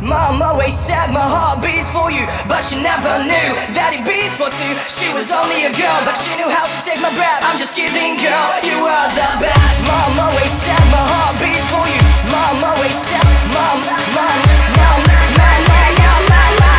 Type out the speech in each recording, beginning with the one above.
Mom always said my heart beats for you, but she never knew that it beats for two. She was only a girl, but she knew how to take my breath. I'm just kidding, girl, you are the best. Mom always said my heart beats for you. Mom always said, mom, mom, mom, mom, mom, mom, mom, mom.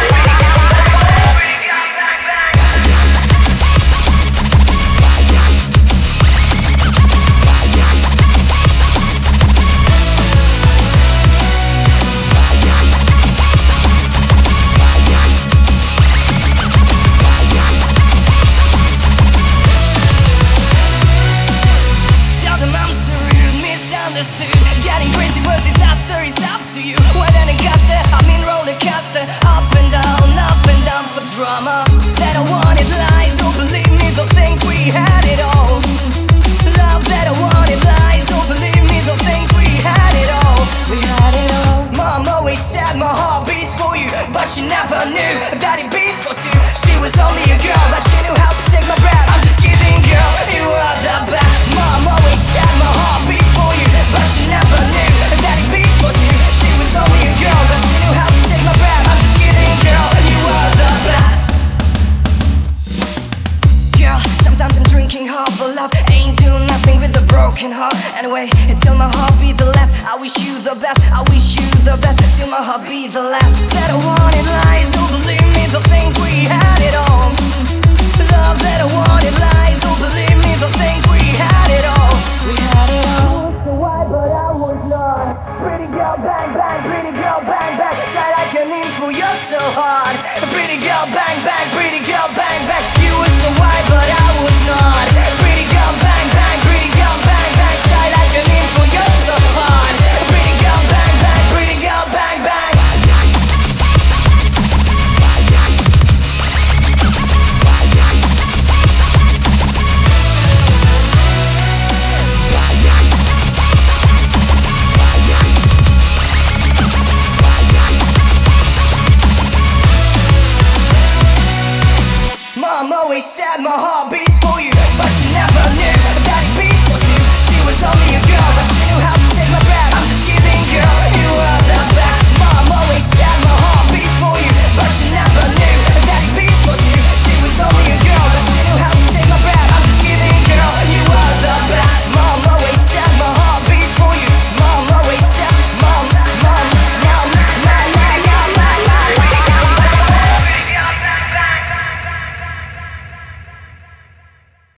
Getting crazy was disaster, it's up to you. When in a caster, I'm in roller coaster. Up and down for drama. That I wanted lies, oh believe me, the things we had it all. Love that I wanted lies, oh believe me, the things we had it all. We had it all. Mom always said my heart beats for you, but she never knew that it beats for two. She was only a girl, but she knew how to take my breath. I'm just kidding, girl, you are the best. Mom always said my heart beats for you, but she never knew that it beats for two. She was only a girl, but she knew how to take my breath. I'm just kidding, girl, you are the best. Girl, sometimes I'm drinking hard, but love ain't doing nothing with a broken heart. Anyway, until my heart be the last, I wish you the best, I wish you the best. Till my heart be the last. That I wanted lies, oh believe me, the things we had it all. Love that I wanted lies, oh believe me, the things we had it all. We had it all. So why, but I was not. Pretty girl, bang, bang, pretty girl, bang, bang. Try like an info, you're so hard. Pretty girl, bang, bang, pretty girl, bang, bang. You were so white, but I was not. Pretty girl, bang, bang, pretty girl, bang, bang. Try like an info, you're so hard. Pretty girl, bang, bang, pretty girl, bang, bang. Mom always said my heart